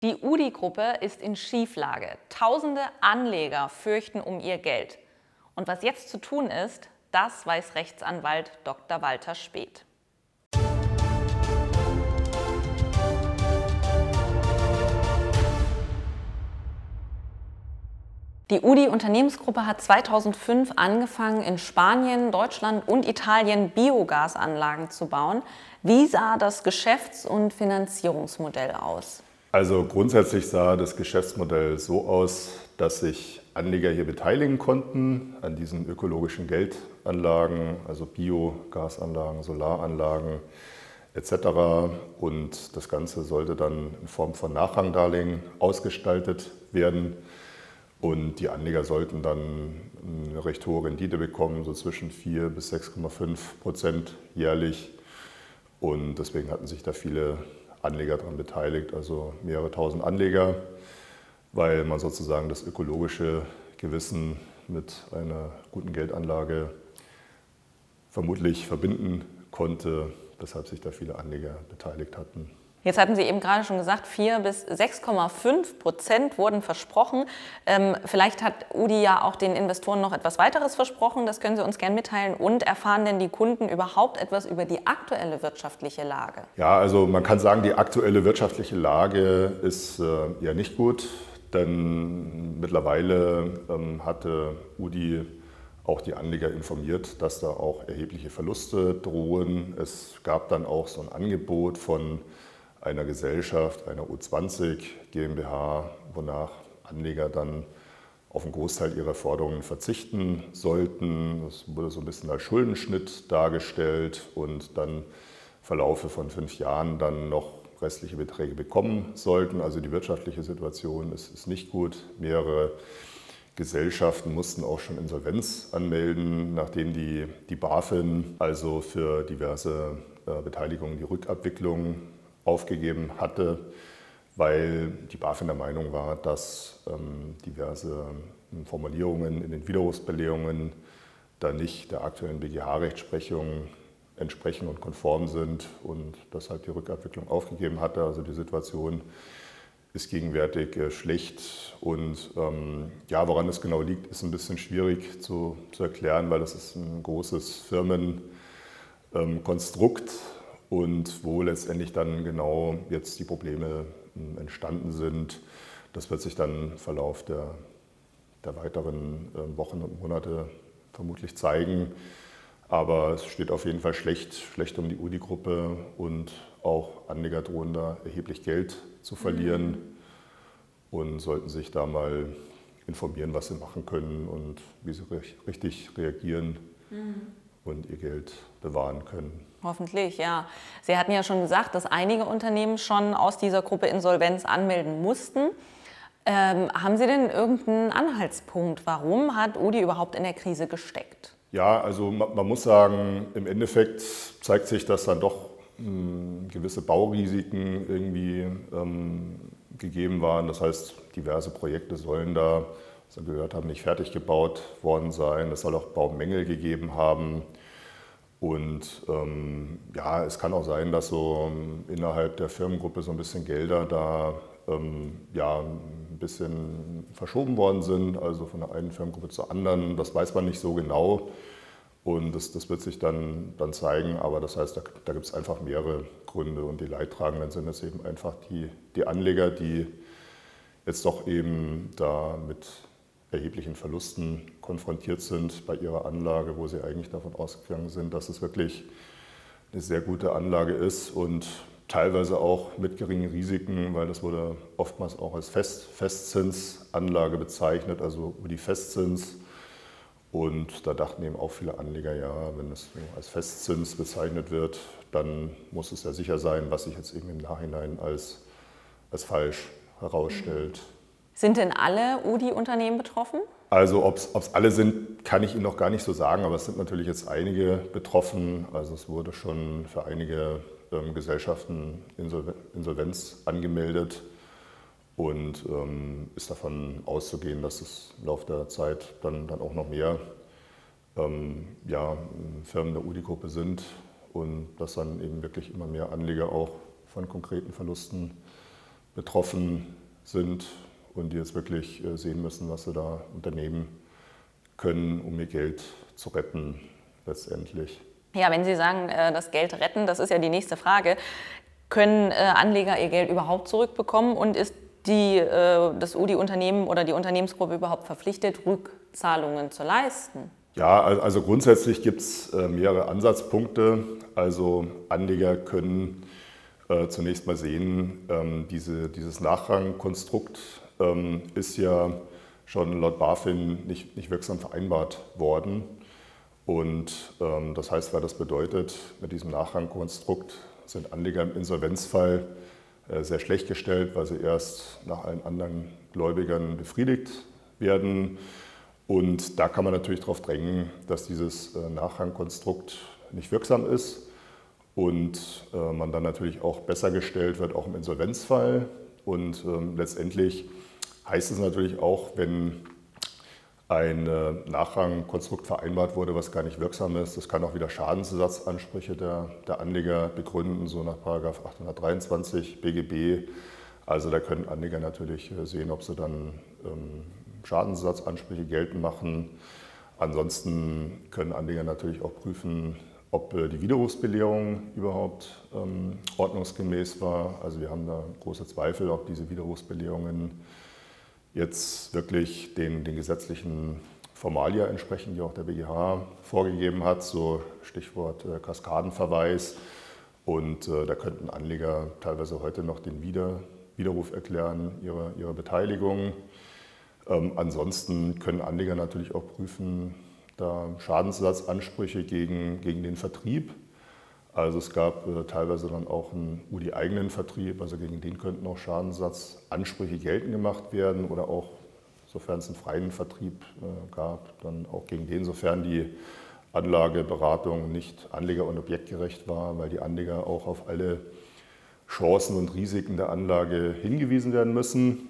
Die UDI-Gruppe ist in Schieflage. Tausende Anleger fürchten um ihr Geld. Und was jetzt zu tun ist, das weiß Rechtsanwalt Dr. Walter Speth. Die UDI-Unternehmensgruppe hat 2005 angefangen, in Spanien, Deutschland und Italien Biogasanlagen zu bauen. Wie sah das Geschäfts- und Finanzierungsmodell aus? Also grundsätzlich sah das Geschäftsmodell so aus, dass sich Anleger hier beteiligen konnten an diesen ökologischen Geldanlagen, also Biogasanlagen, Solaranlagen etc. Und das Ganze sollte dann in Form von Nachrangdarlehen ausgestaltet werden. Und die Anleger sollten dann eine recht hohe Rendite bekommen, so zwischen 4 bis 6,5% jährlich. Und deswegen hatten sich da viele Anleger daran beteiligt, also mehrere tausend Anleger, weil man sozusagen das ökologische Gewissen mit einer guten Geldanlage vermutlich verbinden konnte, weshalb sich da viele Anleger beteiligt hatten. Jetzt hatten Sie eben gerade schon gesagt, 4 bis 6,5% wurden versprochen. Vielleicht hat UDI ja auch den Investoren noch etwas weiteres versprochen. Das können Sie uns gerne mitteilen. Und erfahren denn die Kunden überhaupt etwas über die aktuelle wirtschaftliche Lage? Ja, also man kann sagen, die aktuelle wirtschaftliche Lage ist ja nicht gut. Denn mittlerweile hatte UDI auch die Anleger informiert, dass da auch erhebliche Verluste drohen. Es gab dann auch so ein Angebot von einer Gesellschaft, einer U20 GmbH, wonach Anleger dann auf einen Großteil ihrer Forderungen verzichten sollten. Das wurde so ein bisschen als Schuldenschnitt dargestellt und dann im Verlaufe von 5 Jahren dann noch restliche Beträge bekommen sollten. Also die wirtschaftliche Situation ist nicht gut. Mehrere Gesellschaften mussten auch schon Insolvenz anmelden, nachdem die BaFin also für diverse Beteiligungen die Rückabwicklung aufgegeben hatte, weil die BaFin der Meinung war, dass diverse Formulierungen in den Widerrufsbelehrungen da nicht der aktuellen BGH-Rechtsprechung entsprechen und konform sind und deshalb die Rückabwicklung aufgegeben hatte. Also die Situation ist gegenwärtig schlecht und ja, woran es genau liegt, ist ein bisschen schwierig zu erklären, weil das ist ein großes Firmenkonstrukt. Und wo letztendlich dann genau jetzt die Probleme entstanden sind, das wird sich dann im Verlauf der weiteren Wochen und Monate vermutlich zeigen. Aber es steht auf jeden Fall schlecht um die UDI-Gruppe und auch Anleger drohen da erheblich Geld zu verlieren und sollten sich da mal informieren, was sie machen können und wie sie richtig reagieren und ihr Geld bewahren können. Hoffentlich, ja. Sie hatten ja schon gesagt, dass einige Unternehmen schon aus dieser Gruppe Insolvenz anmelden mussten. Haben Sie denn irgendeinen Anhaltspunkt? Warum hat UDI überhaupt in der Krise gesteckt? Ja, also man muss sagen, im Endeffekt zeigt sich, dass dann doch gewisse Baurisiken irgendwie gegeben waren. Das heißt, diverse Projekte sollen da, was wir gehört haben, nicht fertig gebaut worden sein. Es soll auch Baumängel gegeben haben. Und ja, es kann auch sein, dass so innerhalb der Firmengruppe so ein bisschen Gelder da ja, ein bisschen verschoben worden sind, also von der einen Firmengruppe zur anderen. Das weiß man nicht so genau und das wird sich dann zeigen. Aber das heißt, da gibt es einfach mehrere Gründe und die Leidtragenden sind es eben einfach die Anleger, die jetzt doch eben da mit erheblichen Verlusten konfrontiert sind bei ihrer Anlage, wo sie eigentlich davon ausgegangen sind, dass es wirklich eine sehr gute Anlage ist und teilweise auch mit geringen Risiken, weil das wurde oftmals auch als Festzinsanlage bezeichnet, also über die Festzins. Und da dachten eben auch viele Anleger, ja, wenn es als Festzins bezeichnet wird, dann muss es ja sicher sein, was sich jetzt eben im Nachhinein als falsch herausstellt. Sind denn alle UDI-Unternehmen betroffen? Also ob es alle sind, kann ich Ihnen noch gar nicht so sagen, aber es sind natürlich jetzt einige betroffen. Also es wurde schon für einige Gesellschaften Insolvenz angemeldet und ist davon auszugehen, dass es im Laufe der Zeit dann auch noch mehr ja, Firmen der UDI-Gruppe sind und dass dann eben wirklich immer mehr Anleger auch von konkreten Verlusten betroffen sind und die jetzt wirklich sehen müssen, was sie da unternehmen können, um ihr Geld zu retten letztendlich. Ja, wenn Sie sagen, das Geld retten, das ist ja die nächste Frage. Können Anleger ihr Geld überhaupt zurückbekommen und ist das UDI-Unternehmen oder die Unternehmensgruppe überhaupt verpflichtet, Rückzahlungen zu leisten? Ja, also grundsätzlich gibt es mehrere Ansatzpunkte. Also Anleger können zunächst mal sehen, dieses Nachrangkonstrukt ist ja schon laut BaFin nicht wirksam vereinbart worden. Und das heißt, was das bedeutet, mit diesem Nachrangkonstrukt sind Anleger im Insolvenzfall sehr schlecht gestellt, weil sie erst nach allen anderen Gläubigern befriedigt werden. Und da kann man natürlich darauf drängen, dass dieses Nachrangkonstrukt nicht wirksam ist und man dann natürlich auch besser gestellt wird, auch im Insolvenzfall. Und letztendlich heißt es natürlich auch, wenn ein Nachrangkonstrukt vereinbart wurde, was gar nicht wirksam ist, das kann auch wieder Schadensersatzansprüche der Anleger begründen, so nach § 823 BGB. Also da können Anleger natürlich sehen, ob sie dann Schadensersatzansprüche geltend machen. Ansonsten können Anleger natürlich auch prüfen, ob die Widerrufsbelehrung überhaupt ordnungsgemäß war. Also wir haben da große Zweifel, ob diese Widerrufsbelehrungen jetzt wirklich den gesetzlichen Formalia entsprechen, die auch der BGH vorgegeben hat, so Stichwort Kaskadenverweis. Und da könnten Anleger teilweise heute noch den Widerruf erklären, ihre Beteiligung. Ansonsten können Anleger natürlich auch prüfen, da Schadensersatzansprüche gegen den Vertrieb. Also es gab teilweise dann auch einen UDI-eigenen Vertrieb, also gegen den könnten auch Schadensersatzansprüche geltend gemacht werden oder auch, sofern es einen freien Vertrieb gab, dann auch gegen den, sofern die Anlageberatung nicht anleger- und objektgerecht war, weil die Anleger auch auf alle Chancen und Risiken der Anlage hingewiesen werden müssen.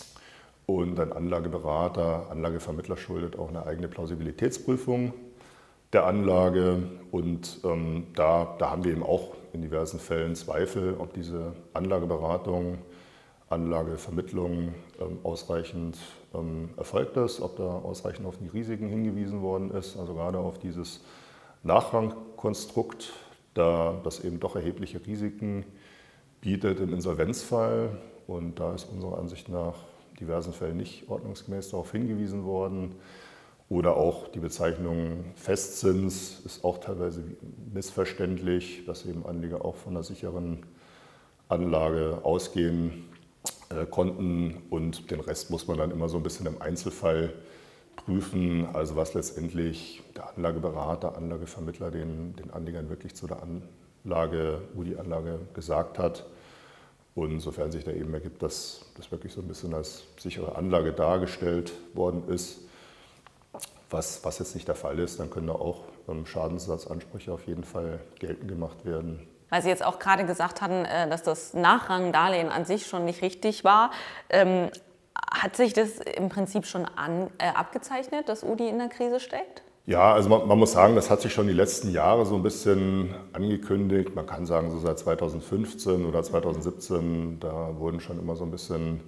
Und ein Anlageberater, Anlagevermittler schuldet auch eine eigene Plausibilitätsprüfung der Anlage. Und da haben wir eben auch in diversen Fällen Zweifel, ob diese Anlageberatung, Anlagevermittlung ausreichend erfolgt ist, ob da ausreichend auf die Risiken hingewiesen worden ist, also gerade auf dieses Nachrangkonstrukt, da das eben doch erhebliche Risiken bietet im Insolvenzfall. Und da ist unserer Ansicht nach in diversen Fällen nicht ordnungsgemäß darauf hingewiesen worden. Oder auch die Bezeichnung Festzins ist auch teilweise missverständlich, dass eben Anleger auch von einer sicheren Anlage ausgehen konnten. Und den Rest muss man dann immer so ein bisschen im Einzelfall prüfen, also was letztendlich der Anlageberater, Anlagevermittler den Anlegern wirklich zu der Anlage, UDI-Anlage gesagt hat. Und sofern sich da eben ergibt, dass das wirklich so ein bisschen als sichere Anlage dargestellt worden ist, was jetzt nicht der Fall ist, dann können da auch Schadensersatzansprüche auf jeden Fall geltend gemacht werden. Weil Sie jetzt auch gerade gesagt hatten, dass das Nachrangdarlehen an sich schon nicht richtig war. Hat sich das im Prinzip schon abgezeichnet, dass UDI in der Krise steckt? Ja, also man muss sagen, das hat sich schon die letzten Jahre so ein bisschen angekündigt. Man kann sagen, so seit 2015 oder 2017, da wurden schon immer so ein bisschen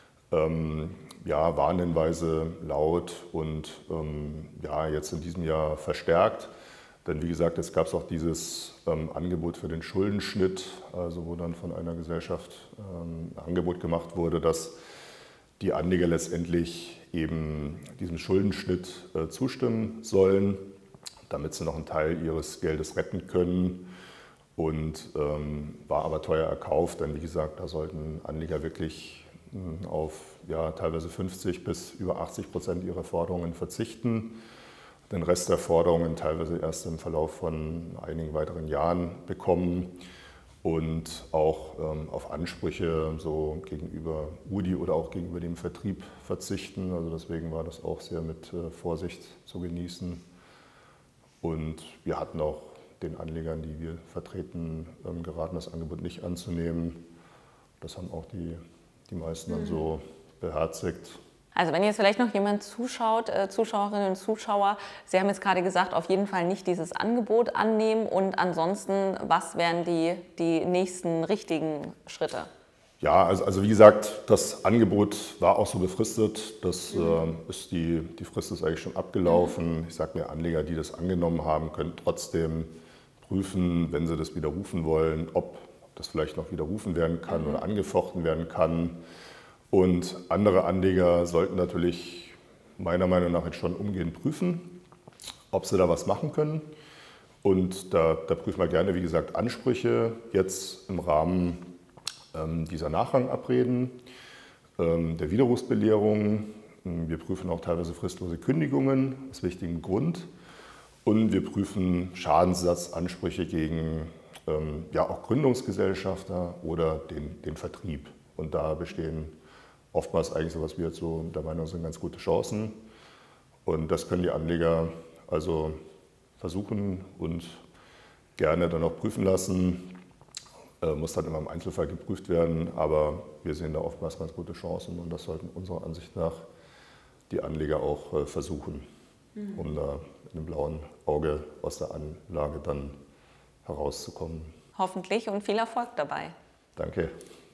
Warnhinweise laut und jetzt in diesem Jahr verstärkt. Denn wie gesagt, jetzt gab es auch dieses Angebot für den Schuldenschnitt, also wo dann von einer Gesellschaft ein Angebot gemacht wurde, dass die Anleger letztendlich eben diesem Schuldenschnitt zustimmen sollen, damit sie noch einen Teil ihres Geldes retten können. Und war aber teuer erkauft, denn wie gesagt, da sollten Anleger wirklich auf teilweise 50 bis über 80% ihrer Forderungen verzichten. Den Rest der Forderungen teilweise erst im Verlauf von einigen weiteren Jahren bekommen und auch auf Ansprüche so gegenüber UDI oder auch gegenüber dem Vertrieb verzichten. Also deswegen war das auch sehr mit Vorsicht zu genießen. Und wir hatten auch den Anlegern, die wir vertreten, geraten, das Angebot nicht anzunehmen. Das haben auch die meisten dann so beherzigt. Also wenn jetzt vielleicht noch jemand zuschaut, Zuschauerinnen und Zuschauer, Sie haben jetzt gerade gesagt, auf jeden Fall nicht dieses Angebot annehmen und ansonsten, was wären die nächsten richtigen Schritte? Ja, also wie gesagt, das Angebot war auch so befristet. Das ist die Frist ist eigentlich schon abgelaufen. Ich sage mir, Anleger, die das angenommen haben, können trotzdem prüfen, wenn sie das widerrufen wollen, ob das vielleicht noch widerrufen werden kann oder angefochten werden kann. Und andere Anleger sollten natürlich meiner Meinung nach jetzt schon umgehend prüfen, ob sie da was machen können. Und da prüfen wir gerne, wie gesagt, Ansprüche jetzt im Rahmen dieser Nachrangabreden, der Widerrufsbelehrung. Wir prüfen auch teilweise fristlose Kündigungen aus wichtigem Grund. Und wir prüfen Schadensersatzansprüche gegen ja, auch Gründungsgesellschafter oder den Vertrieb. Und da bestehen oftmals eigentlich so, was wir jetzt so der Meinung sind, ganz gute Chancen. Und das können die Anleger also versuchen und gerne dann auch prüfen lassen. Muss dann immer im Einzelfall geprüft werden, aber wir sehen da oftmals ganz gute Chancen und das sollten unserer Ansicht nach die Anleger auch versuchen, um da mit einem blauen Auge aus der Anlage dann herauszukommen. Hoffentlich und viel Erfolg dabei. Danke.